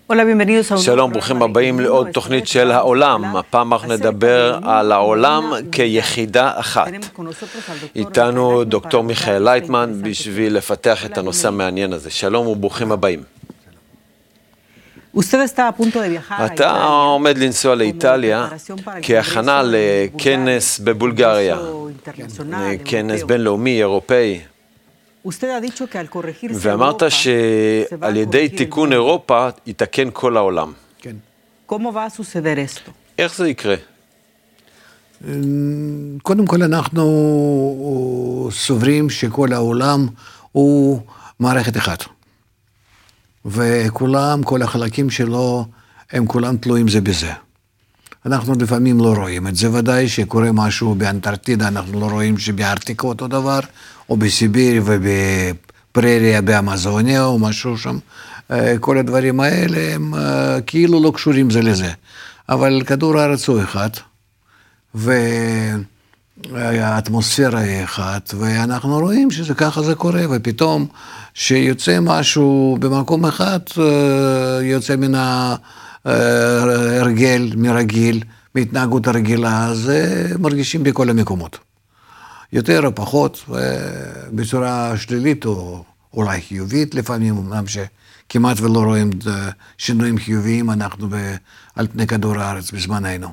שלום, ברוכים הבאים לעוד תוכנית של העולם. הפעם אנחנו נדבר על העולם כיחידה אחת. איתנו דוקטור מיכאל לייטמן בשביל לפתח את הנושא המעניין הזה. שלום וברוכים הבאים. אתה עומד לנסוע לאיטליה כהכנה לכנס בבולגריה, כנס בינלאומי, אירופאי. ואמרת שעל ידי תיקון אירופה יתקן כל העולם. כן. איך זה יקרה? קודם כל אנחנו סוברים שכל העולם הוא מערכת אחת. וכולם, כל החלקים שלו, הם כולם תלויים זה בזה. אנחנו לפעמים לא רואים את זה, ודאי שקורה משהו באנטארקטידה, אנחנו לא רואים שבארקטיקה אותו דבר, או בסיביר ובפרריה באמזוניה, או משהו שם. כל הדברים האלה הם כאילו לא קשורים זה לזה. אבל כדור הארץ הוא אחד, והאטמוספירה היא אחת, ואנחנו רואים שזה ככה זה קורה, ופתאום שיוצא משהו במקום אחד, יוצא מן הרגל, מרגיל, מהתנהגות הרגילה, אז מרגישים בכל המקומות. יותר או פחות, בצורה שלילית או אולי חיובית, לפעמים אמנם שכמעט ולא רואים שינויים חיוביים, אנחנו על פני כדור הארץ בזמננו.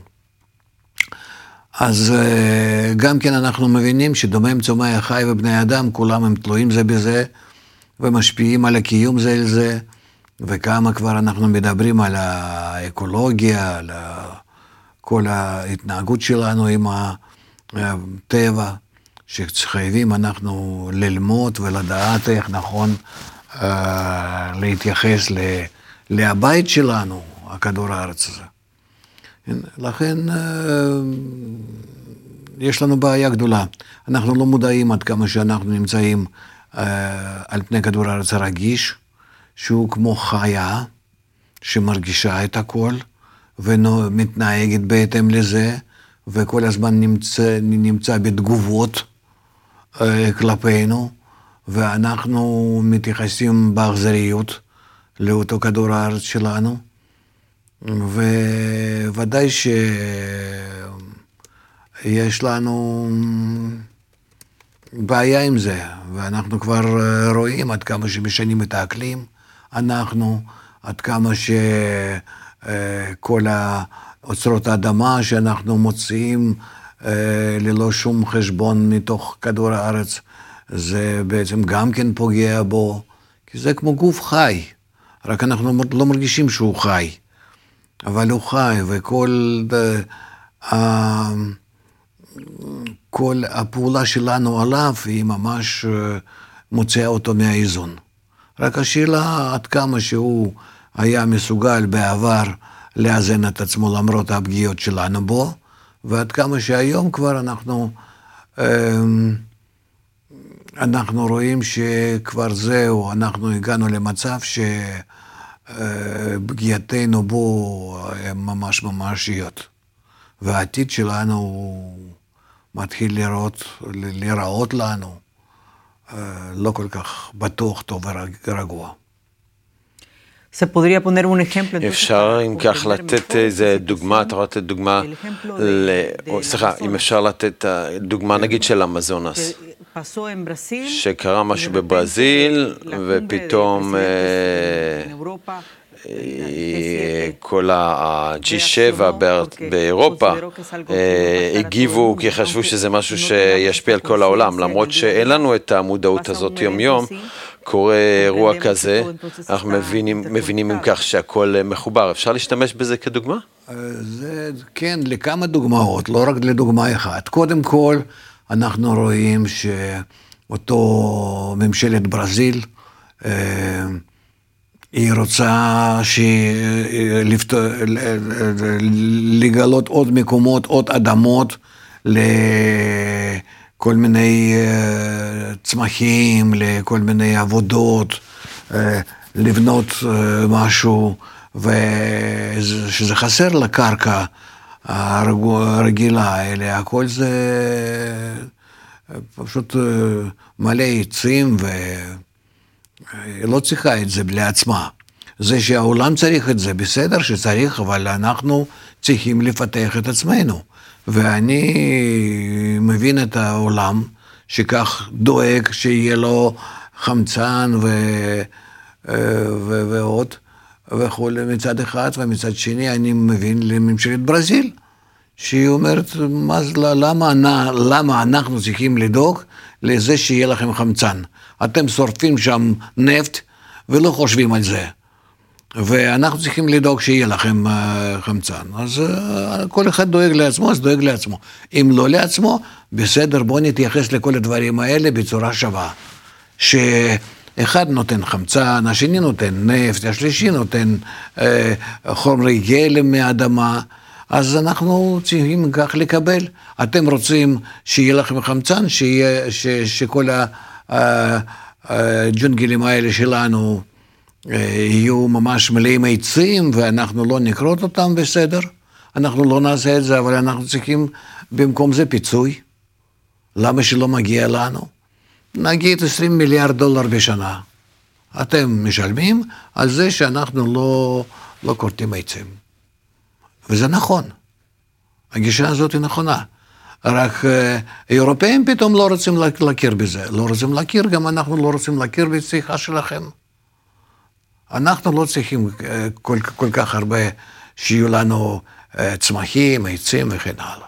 אז גם כן אנחנו מבינים שדומם צומח החי ובני אדם, כולם הם תלויים זה בזה, ומשפיעים על הקיום זה על זה, וכמה כבר אנחנו מדברים על האקולוגיה, על כל ההתנהגות שלנו עם הטבע, שחייבים אנחנו ללמוד ולדעת איך נכון להתייחס לבית שלנו, הכדור הארץ הזה. לכן יש לנו בעיה גדולה. אנחנו לא מודעים עד כמה שאנחנו נמצאים על פני כדור הארץ הרגיש, שהוא כמו חיה שמרגישה את הכל ומתנהגת בהתאם לזה, וכל הזמן נמצא בתגובות כלפינו, ואנחנו מתייחסים באכזריות לאותו כדור הארץ שלנו, וודאי שיש לנו בעיה עם זה, ואנחנו כבר רואים עד כמה שמשנים את האקלים, עד כמה שכל אוצרות האדמה שאנחנו מוצאים ללא שום חשבון מתוך כדור הארץ, זה בעצם גם כן פוגע בו, כי זה כמו גוף חי, רק אנחנו לא מרגישים שהוא חי, אבל הוא חי, וכל כל הפעולה שלנו עליו היא ממש מוציאה אותו מהאיזון. רק השאלה עד כמה שהוא היה מסוגל בעבר לאזן את עצמו למרות הפגיעות שלנו בו, ועד כמה שהיום כבר אנחנו רואים שכבר זהו, אנחנו הגענו למצב שפגיעתנו בו ממש ממשיות. והעתיד שלנו מתחיל להיראות לנו לא כל כך בטוח, טוב ורגוע. אפשר אם כך לתת איזה דוגמה, אתה רוצה לתת דוגמה, אם אפשר לתת דוגמה נגיד של אמזונס, שקרה משהו בברזיל ופתאום כל ה-G7 באירופה הגיבו כי חשבו שזה משהו שישפיע על כל העולם, למרות שאין לנו את המודעות הזאת יום יום, קורה אירוע כזה, אנחנו מבינים עם כך שהכל מחובר. אפשר להשתמש בזה כדוגמה? זה, כן, לכמה דוגמאות, לא רק לדוגמה אחת. קודם כל, אנחנו רואים שאותו ממשלת ברזיל, היא רוצה לגלות עוד מקומות, עוד אדמות לכל מיני צמחים, לכל מיני עבודות, לבנות משהו, ושזה חסר לקרקע הרגילה, אלא הכל זה פשוט מלא עצים, ולא צריכה את זה לעצמה. זה שהעולם צריך את זה, בסדר שצריך, אבל אנחנו צריכים לפתח את עצמנו. ואני מבין את העולם שכך דואג שיהיה לו חמצן ועוד וכו' מצד אחד, ומצד שני אני מבין לממשלת ברזיל, שהיא אומרת, למה אנחנו צריכים לדאוג לזה שיהיה לכם חמצן? אתם שורפים שם נפט ולא חושבים על זה. ואנחנו צריכים לדאוג שיהיה לכם חמצן. אז כל אחד דואג לעצמו, אז דואג לעצמו. אם לא לעצמו, בסדר, בוא נתייחס לכל הדברים האלה בצורה שווה. שאחד נותן חמצן, השני נותן נפט, השלישי נותן חומרי גלם מהאדמה, אז אנחנו צריכים כך לקבל. אתם רוצים שיהיה לכם חמצן, שכל הג'ונגלים האלה שלנו יהיו ממש מלאים עצים, ואנחנו לא נקרות אותם, בסדר. אנחנו לא נעשה את זה, אבל אנחנו צריכים במקום זה פיצוי. למה שלא מגיע לנו? נגיד $20 מיליארד בשנה. אתם משלמים על זה שאנחנו לא קורטים עצים. וזה נכון. הגישה הזאת היא נכונה. רק אירופאים פתאום לא רוצים להכיר בזה. לא רוצים להכיר, גם אנחנו לא רוצים להכיר בצריכה שלכם. אנחנו לא צריכים כל כך הרבה שיהיו לנו צמחים, עצים וכן הלאה.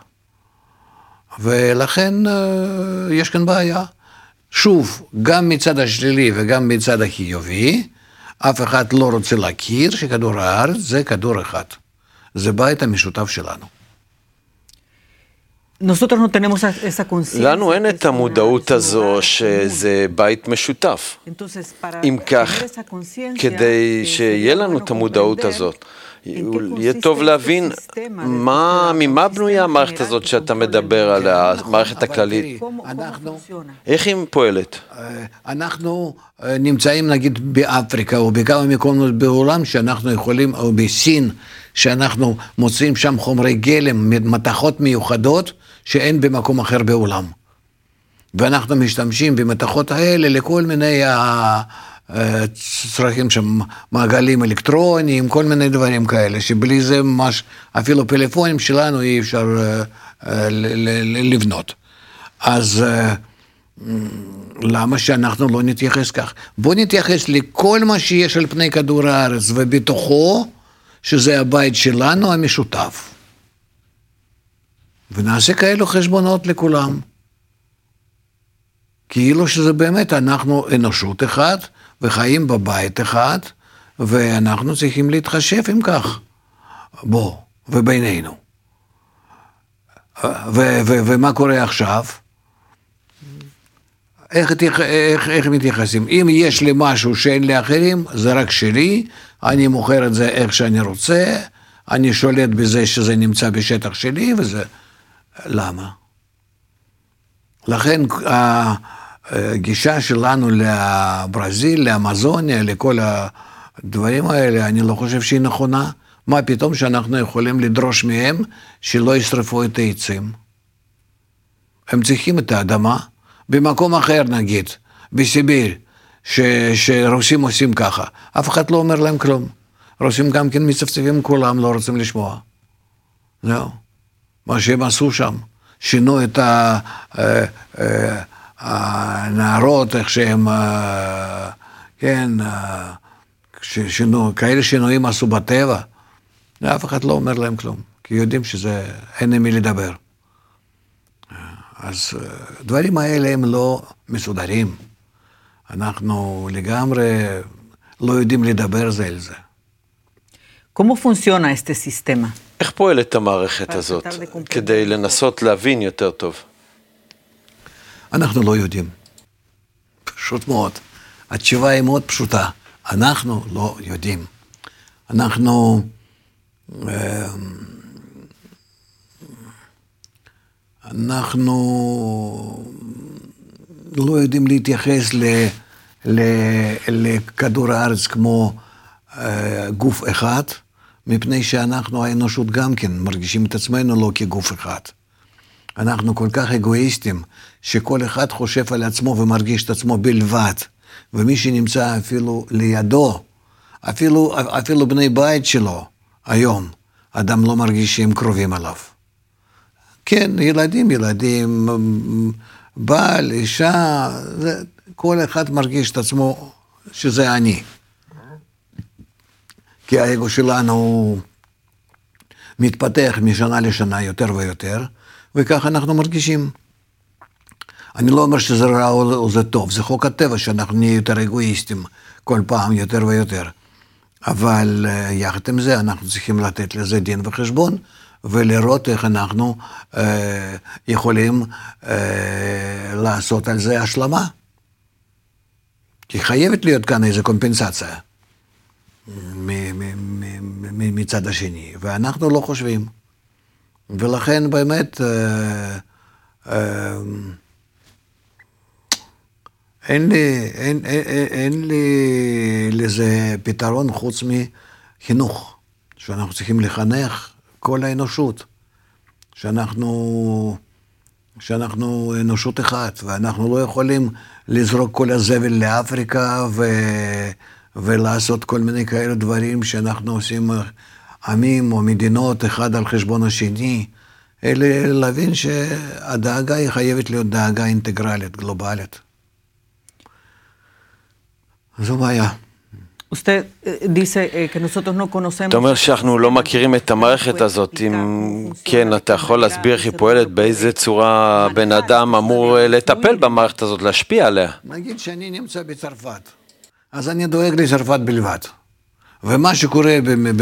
ולכן יש כאן בעיה. שוב, גם מצד השלילי וגם מצד החיובי, אף אחד לא רוצה להכיר שכדור הארץ זה כדור אחד. זה בית המשותף שלנו. לנו אין את המודעות הזו שזה בית משותף. אם כך, כדי שיהיה לנו את המודעות הזאת, יהיה טוב להבין ממה בנויה המערכת הזאת שאתה מדבר על המערכת הכללית. איך היא פועלת? אנחנו נמצאים נגיד באפריקה או בכמה מקומות בעולם שאנחנו יכולים, או בסין, שאנחנו מוצאים שם חומרי גלם, מתכות מיוחדות שאין במקום אחר בעולם. ואנחנו משתמשים במתכות האלה לכל מיני צרכים שם, מעגלים אלקטרוניים, כל מיני דברים כאלה, שבלי זה ממש, אפילו פלאפונים שלנו אי אפשר לבנות. אז למה שאנחנו לא נתייחס כך? בוא נתייחס לכל מה שיש על פני כדור הארץ, ובתוכו, שזה הבית שלנו המשותף. ונעשה כאלו חשבונות לכולם. כאילו שזה באמת, אנחנו אנושות אחד, וחיים בבית אחד, ואנחנו צריכים להתחשב עם כך. בוא, ובינינו. ומה קורה עכשיו? איך מתייחסים? אם יש לי משהו שאין לאחרים, זה רק שלי, אני מוכר את זה איך שאני רוצה, אני שולט בזה שזה נמצא בשטח שלי, וזה... למה? לכן הגישה שלנו לברזיל, לאמזוניה, לכל הדברים האלה, אני לא חושב שהיא נכונה. מה פתאום שאנחנו יכולים לדרוש מהם שלא ישרפו את העצים? הם צריכים את האדמה. במקום אחר נגיד, בסיביר, שרוסים עושים ככה, אף אחד לא אומר להם כלום. רוסים גם כן מצפצפים כולם, לא רוצים לשמוע. זהו. מה שהם עשו שם, שינו את הנערות, איך שהם, כן, כאלה שינויים עשו בטבע, אף אחד לא אומר להם כלום, כי יודעים שזה, אין עם מי לדבר. אז דברים האלה הם לא מסודרים. אנחנו לגמרי לא יודעים לדבר זה על זה. ¿Cómo funciona este sistema? איך פועלת המערכת הזאת, כדי לנסות להבין יותר טוב? אנחנו לא יודעים. פשוט מאוד. התשובה היא מאוד פשוטה. אנחנו לא יודעים. אנחנו... לא יודעים להתייחס לכדור הארץ כמו גוף אחד, מפני שאנחנו האנושות גם כן מרגישים את עצמנו לא כגוף אחד. אנחנו כל כך אגואיסטים, שכל אחד חושב על עצמו ומרגיש את עצמו בלבד, ומי שנמצא אפילו לידו, אפילו בני בית שלו, היום, אדם לא מרגיש שהם קרובים עליו. כן, ילדים, בעל, אישה, כל אחד מרגיש את עצמו שזה אני. כי האגו שלנו מתפתח משנה לשנה יותר ויותר, וכך אנחנו מרגישים. אני לא אומר שזה רע או זה טוב, זה חוק הטבע שאנחנו נהיה יותר אגואיסטים כל פעם יותר ויותר. אבל יחד עם זה אנחנו צריכים לתת לזה דין וחשבון, ולראות איך אנחנו יכולים לעשות על זה השלמה. כי חייבת להיות כאן איזו קומפנסציה מצד השני, ואנחנו לא חושבים. ולכן באמת אין לי לזה פתרון חוץ מחינוך, שאנחנו צריכים לחנך כל האנושות, שאנחנו אנושות אחת, ואנחנו לא יכולים לזרוק כל הזבל לאפריקה ולעשות כל מיני כאלה דברים שאנחנו עושים עמים או מדינות אחד על חשבון השני, אלא להבין שהדאגה היא חייבת להיות דאגה אינטגרלית, גלובלית. זו בעיה. אתה אומר שאנחנו לא מכירים את המערכת הזאת, אם כן, אתה יכול להסביר איך היא פועלת, באיזה צורה בן אדם אמור לטפל במערכת הזאת, להשפיע עליה? נגיד שאני נמצא בצרפת, אז אני דואג לצרפת בלבד. ומה שקורה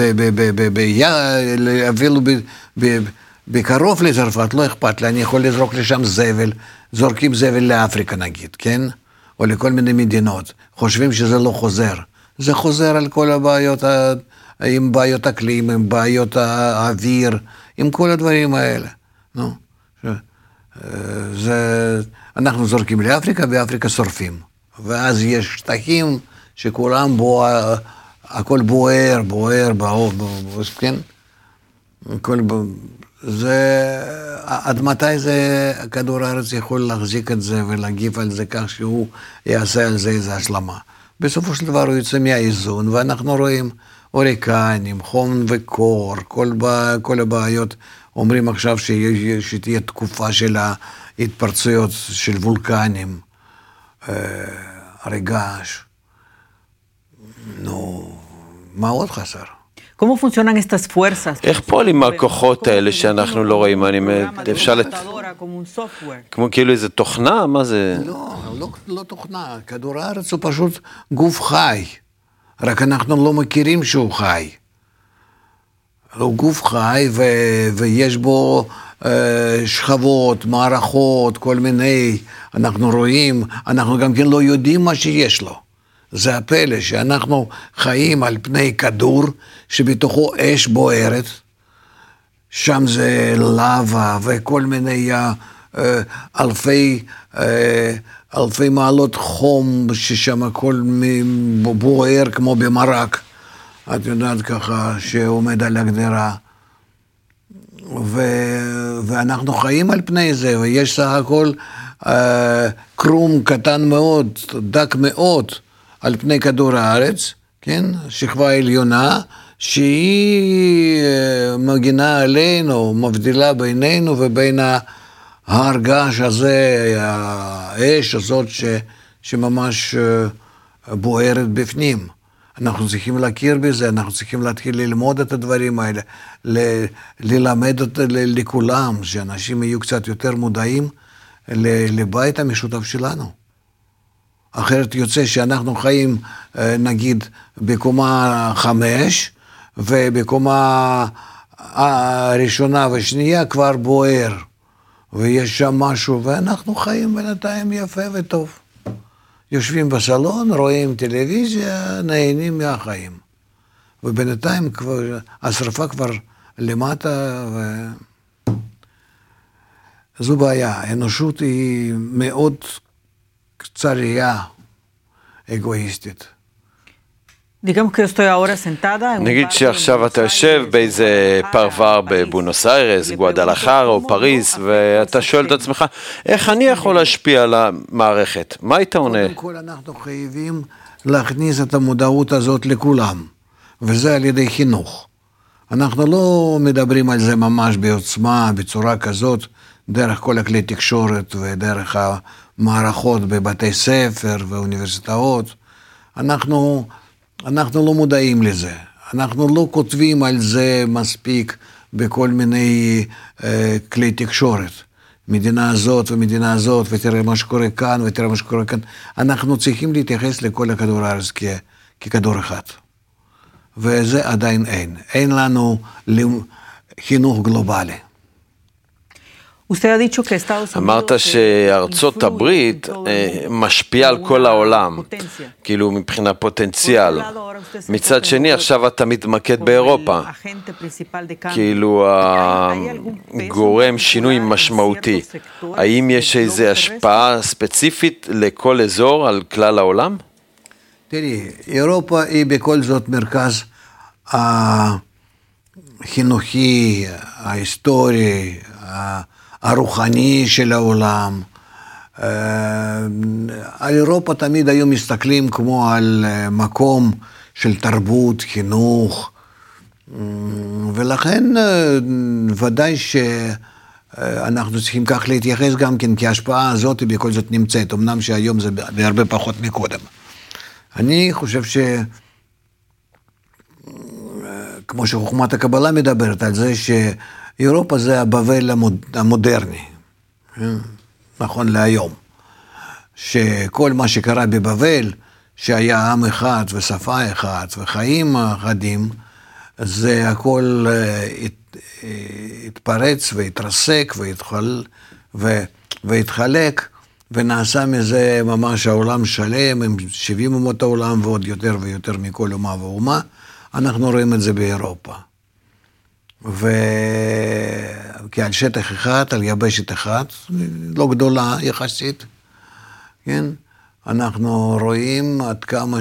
אפילו בקרוב לצרפת, לא אכפת לי, אני יכול לזרוק לשם זבל, זורקים זבל לאפריקה נגיד, כן? או לכל מיני מדינות, חושבים שזה לא חוזר. זה חוזר על כל הבעיות, עם בעיות אקלים, עם בעיות האוויר, עם כל הדברים האלה. נו, אנחנו זורקים לאפריקה, ואפריקה שורפים. ואז יש שטחים שכולם הכל בוער, כן? עד מתי כדור הארץ יכול להחזיק את זה ולהגיב על זה כך שהוא יעשה על זה איזו השלמה. בסופו של דבר הוא יוצא מהאיזון, ואנחנו רואים אוריקנים, חום וקור, כל הבעיות. אומרים עכשיו שתהיה תקופה של ההתפרצויות של וולקנים, הרגש. נו, מה עוד חסר? ¿Cómo funcionan estas fuerzas? איך פועלים הכוחות האלה שאנחנו לא רואים? אפשר כמו כאילו איזה תוכנה? מה זה? לא תוכנה. כדור הארץ הוא פשוט גוף חי. רק אנחנו לא מכירים שהוא חי. הוא גוף חי ויש בו שכבות, מערכות, כל מיני. אנחנו רואים, אנחנו גם כן לא יודעים מה שיש לו. זה הפלא שאנחנו חיים על פני כדור שבתוכו אש בוערת, שם זה לava וכל מיני אלפי מעלות חום ששם הכל בוער כמו במרק, את יודעת ככה שעומד על הגדרה, ואנחנו חיים על פני זה, ויש סך הכל קרום קטן מאוד, דק מאוד, על פני כדור הארץ, כן? שכבה עליונה, שהיא מגינה עלינו, מבדילה בינינו ובין ההרגש הזה, האש הזאת שממש בוערת בפנים. אנחנו צריכים להכיר בזה, אנחנו צריכים להתחיל ללמוד את הדברים האלה, ללמד לכולם, שאנשים יהיו קצת יותר מודעים לבית המשותף שלנו. אחרת יוצא שאנחנו חיים, נגיד, בקומה 5, ובקומה הראשונה והשנייה כבר בוער, ויש שם משהו, ואנחנו חיים בינתיים יפה וטוב. יושבים בסלון, רואים טלוויזיה, נהנים מהחיים. ובינתיים השרפה כבר למטה, זו בעיה. האנושות היא מאוד קצריה, אגואיסטית. נגיד שעכשיו אתה יושב באיזה פרבר בבונוס איירס, גואדלחרה או פריז, ואתה שואל את עצמך, איך אני יכול להשפיע על המערכת? מה היית עונה? קודם כל אנחנו חייבים להכניס את המודעות הזאת לכולם. וזה על ידי חינוך. אנחנו לא מדברים על זה ממש בעוצמה, בצורה כזאת, דרך כל הכלי תקשורת ודרך המערכות בבתי ספר ואוניברסיטאות. אנחנו לא מודעים לזה. אנחנו לא כותבים על זה מספיק בכל מיני כלי תקשורת. מדינה הזאת ומדינה הזאת, ותראה מה שקורה כאן ותראה מה שקורה כאן. אנחנו צריכים להתייחס לכל הכדור הארץ ככדור אחד. וזה עדיין אין. אין לנו חינוך גלובלי. אמרת שארצות הברית משפיעה על כל העולם, כאילו מבחינה פוטנציאל. מצד שני, עכשיו אתה מתמקד באירופה, כאילו הגורם שינוי משמעותי. האם יש איזו השפעה ספציפית לכל אזור על כלל העולם? תראי, אירופה היא בכל זאת מרכז החינוכי, ההיסטורי, הרוחני של העולם. על אירופה תמיד היו מסתכלים כמו על מקום של תרבות, חינוך, ולכן ודאי שאנחנו צריכים כך להתייחס גם כן, כי ההשפעה הזאת בכל זאת נמצאת, אמנם שהיום זה בהרבה פחות מקודם. אני חושב כמו שחוכמת הקבלה מדברת על זה שאירופה זה הבבל המודרני, נכון להיום. שכל מה שקרה בבבל, שהיה עם אחד ושפה אחת וחיים אחדים, זה הכל התפרץ והתרסק והתחלק, ונעשה מזה ממש העולם שלם, עם 70 אומות העולם ועוד יותר ויותר מכל אומה ואומה. אנחנו רואים את זה באירופה. כי על שטח אחד, על יבשת אחת, לא גדולה יחסית, כן? אנחנו רואים עד כמה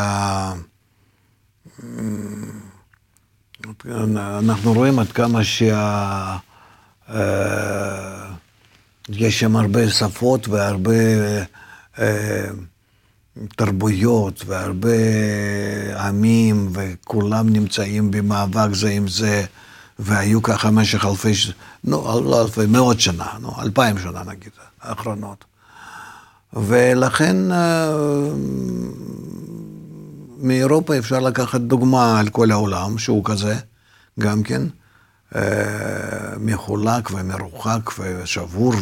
יש שם הרבה שפות והרבה תרבויות והרבה עמים, וכולם נמצאים במאבק זה עם זה, והיו ככה במשך מאות שנה, 2000 שנה נגיד, האחרונות. ולכן מאירופה אפשר לקחת דוגמה על כל העולם, שהוא כזה, גם כן, מחולק ומרוחק ושבור,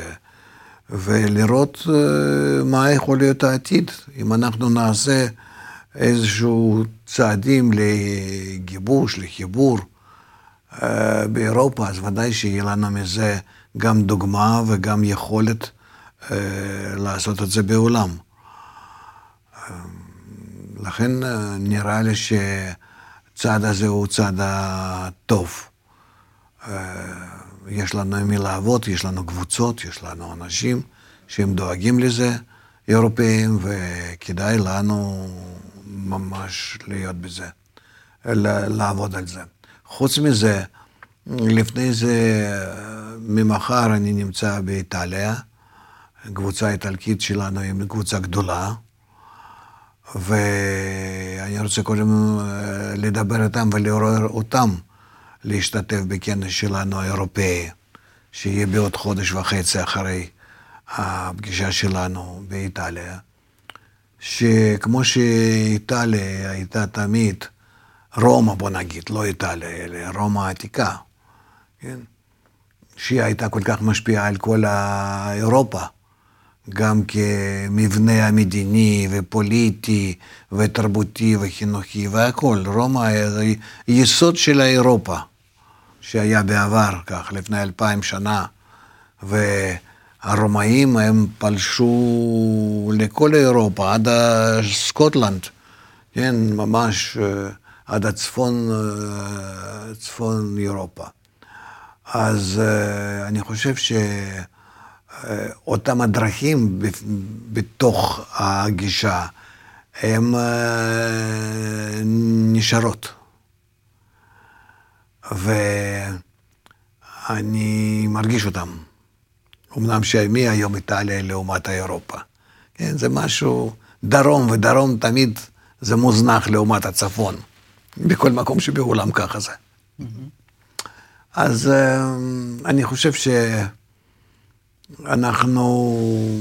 ולראות מה יכול להיות העתיד. אם אנחנו נעשה איזשהו צעדים לגיבוש, לחיבור באירופה, אז ודאי שיהיה לנו מזה גם דוגמה וגם יכולת לעשות את זה בעולם. לכן נראה לי שהצעד הזה הוא צעד טוב. יש לנו מי לעבוד, יש לנו קבוצות, יש לנו אנשים שהם דואגים לזה, אירופאים, וכדאי לנו ממש להיות בזה, לעבוד על זה. חוץ מזה, לפני זה, ממחר אני נמצא באיטליה, קבוצה איטלקית שלנו היא קבוצה גדולה, ואני רוצה קודם לדבר איתם ולעורר אותם, להשתתף בכנס שלנו האירופאי, שיהיה בעוד חודש וחצי אחרי הפגישה שלנו באיטליה, שכמו שאיטליה הייתה תמיד, רומא בוא נגיד, לא איטליה, אלא רומא העתיקה, כן? שהיא הייתה כל כך משפיעה על כל אירופה, גם כמבנה המדיני ופוליטי ותרבותי וחינוכי והכל. רומא היה יסוד של אירופה, שהיה בעבר, כך, לפני 2000 שנה. והרומאים הם פלשו לכל אירופה, עד סקוטלנד, כן, ממש עד צפון אירופה. אז אני חושב אותם הדרכים בתוך הגישה, הן נשארות. ואני מרגיש אותם. אמנם שמי היום איטליה לעומת אירופה. כן, זה משהו, דרום, ודרום תמיד זה מוזנח לעומת הצפון. בכל מקום שבעולם ככה זה. אז אני חושב שאנחנו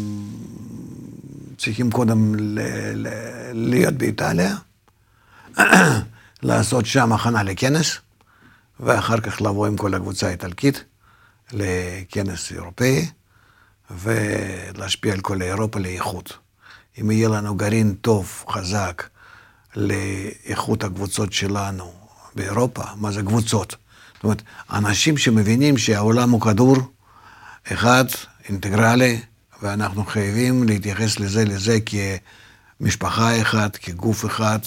צריכים קודם להיות באיטליה, לעשות שם הכנה לכנס, ואחר כך לבוא עם כל הקבוצה האיטלקית לכנס אירופאי, ולהשפיע על כל אירופה לאיכות. אם יהיה לנו גרעין טוב, חזק, לאיכות הקבוצות שלנו באירופה, מה זה קבוצות? זאת אומרת, אנשים שמבינים שהעולם הוא כדור אחד, אינטגרלי, ואנחנו חייבים להתייחס לזה כמשפחה אחת, כגוף אחד,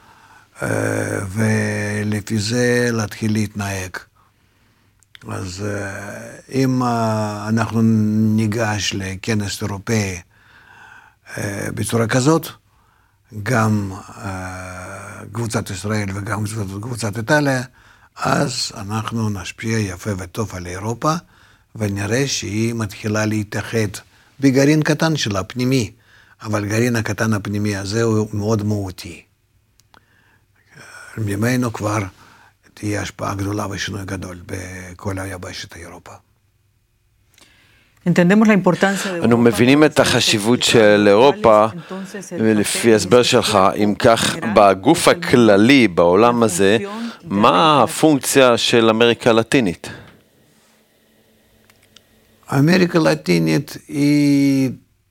ולפי זה להתחיל להתנהג. אז אם אנחנו ניגש לכנס אירופאי בצורה כזאת, גם קבוצת ישראל וגם קבוצת איטליה, אז אנחנו נשפיע יפה וטוב על אירופה, ונראה שהיא מתחילה להתאחד בגרעין קטן שלה, פנימי, אבל גרעין הקטן הפנימי הזה הוא מאוד מהותי. ממנו כבר תהיה השפעה גדולה ושינוי גדול בכל היבשת אירופה. אנו מבינים את החשיבות של אירופה, ולפי הסבר שלך, אם כך, בגוף הכללי בעולם הזה, מה הפונקציה של אמריקה הלטינית? אמריקה הלטינית היא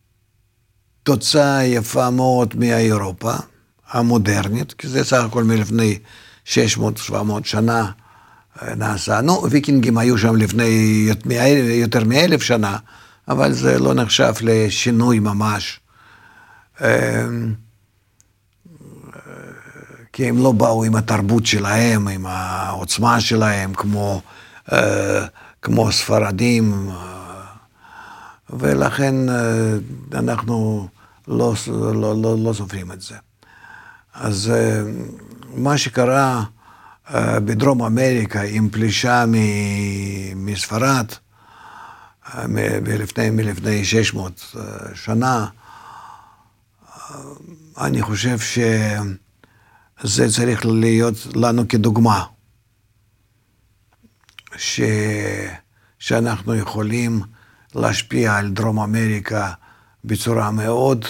תוצאה יפה מאוד מאירופה המודרנית, כי זה סך הכל מלפני 600-700 שנה נעשה. ויקינגים היו שם לפני יותר מ1,000 שנה, אבל זה לא נחשב לשינוי ממש. כי הם לא באו עם התרבות שלהם, עם העוצמה שלהם, כמו ספרדים, ולכן אנחנו לא סופרים את זה. אז מה שקרה בדרום אמריקה עם פלישה מספרד, מלפני 600 שנה, אני חושב שזה צריך להיות לנו כדוגמה, שאנחנו יכולים להשפיע על דרום אמריקה בצורה מאוד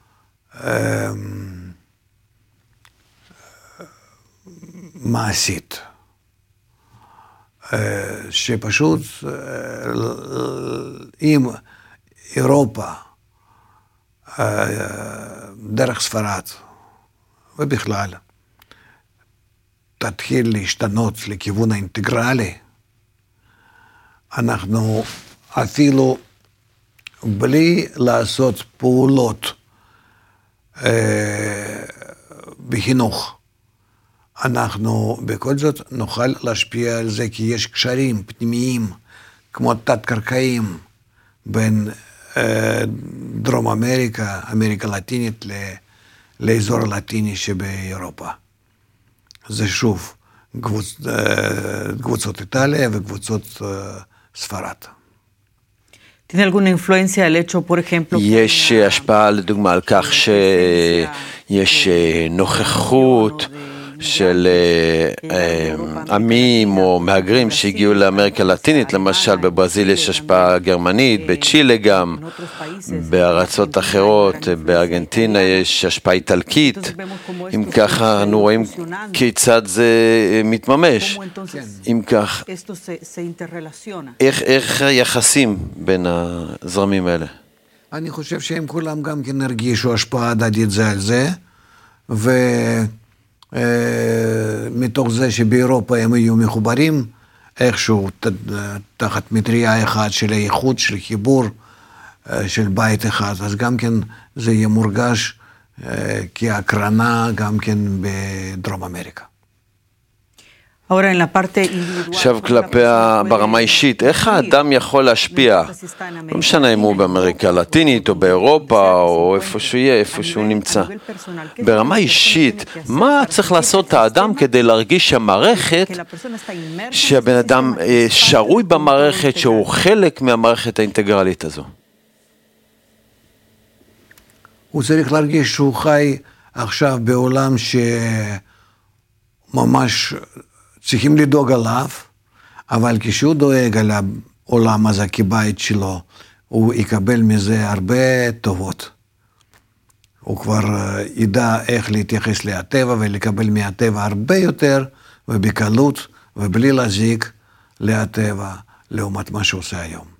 מעשית, שפשוט אם אירופה דרך ספרד ובכלל תתחיל להשתנות לכיוון האינטגרלי, אנחנו אפילו בלי לעשות פעולות בחינוך, אנחנו בכל זאת נוכל להשפיע על זה, כי יש קשרים פנימיים, כמו תת-קרקעיים, בין דרום אמריקה, אמריקה לטינית, לאזור הלטיני שבאירופה. זה שוב, קבוצות איטליה וקבוצות ספרד. יש השפעה לדוגמה על כך שיש נוכחות של עמים או מהגרים שהגיעו לאמריקה הלטינית, למשל בברזיל יש השפעה גרמנית, בצ'ילה גם, בארצות אחרות, בארגנטינה יש השפעה איטלקית. אם ככה אנו רואים כיצד זה מתממש. אם כך, איך היחסים בין הזרמים האלה? אני חושב שהם כולם גם כן הרגישו השפעה הדדית זה על זה, מתוך זה שבאירופה הם היו מחוברים איכשהו תחת מטריה אחת של האיכות, של חיבור, של בית אחד, אז גם כן זה יהיה מורגש כהקרנה גם כן בדרום אמריקה. עכשיו כלפי ברמה אישית, איך האדם יכול להשפיע? לא משנה אם הוא באמריקה הלטינית או באירופה או איפה שהוא יהיה, איפה שהוא נמצא. ברמה אישית, מה צריך לעשות האדם כדי להרגיש שהמערכת, שהבן אדם שרוי במערכת, שהוא חלק מהמערכת האינטגרלית הזו? הוא צריך להרגיש שהוא חי עכשיו בעולם ממש צריכים לדאוג עליו, אבל כשהוא דואג על העולם הזה כבית שלו, הוא יקבל מזה הרבה טובות. הוא כבר ידע איך להתייחס לטבע ולקבל מהטבע הרבה יותר, ובקלות ובלי להזיק לטבע, לעומת מה שהוא עושה היום.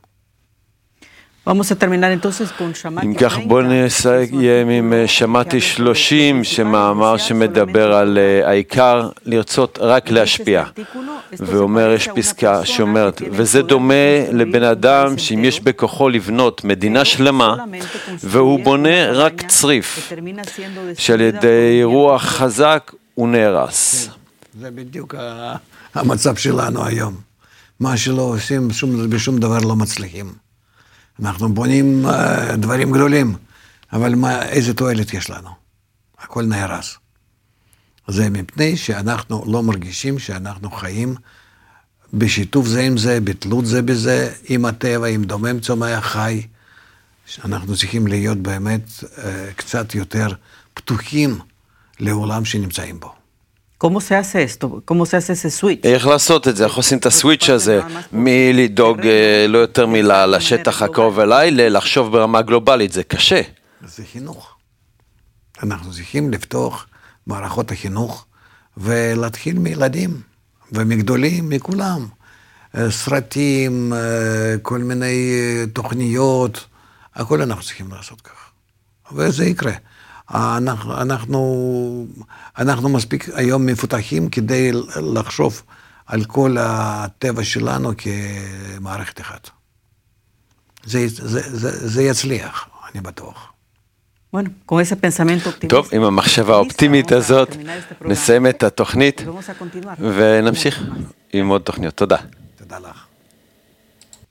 אם כך בוא נסיים עם שמעתי 30, שמאמר שמדבר על העיקר לרצות רק להשפיע. ואומר, יש פסקה שאומרת, וזה דומה לבן אדם שאם יש בכוחו לבנות מדינה שלמה, והוא בונה רק צריף, שעל ידי רוח חזק הוא נהרס. זה בדיוק המצב שלנו היום. מה שלא עושים, בשום דבר לא מצליחים. אנחנו בונים דברים גדולים, אבל איזה תועלת יש לנו? הכל נהרס. זה מפני שאנחנו לא מרגישים שאנחנו חיים בשיתוף זה עם זה, בתלות זה בזה, עם הטבע, עם דומם צומח חי, שאנחנו צריכים להיות באמת קצת יותר פתוחים לעולם שנמצאים בו. ¿Cómo se hace esto? ¿Cómo se hace ese switch? איך לעשות את זה? איך עושים את הסוויץ' הזה מלדאוג לא יותר לשטח הקרוב אליי, לחשוב ברמה גלובלית, זה קשה. זה חינוך. אנחנו צריכים לפתוח מערכות החינוך ולהתחיל מילדים ומגדולים, מכולם. סרטים, כל מיני תוכניות, הכל אנחנו צריכים לעשות כך. וזה יקרה. אנחנו מספיק היום מפותחים כדי לחשוב על כל הטבע שלנו כמערכת אחת. זה יצליח, אני בטוח. טוב, עם המחשבה האופטימית הזאת, נסיים את התוכנית ונמשיך עם עוד תוכניות. תודה. תודה לך.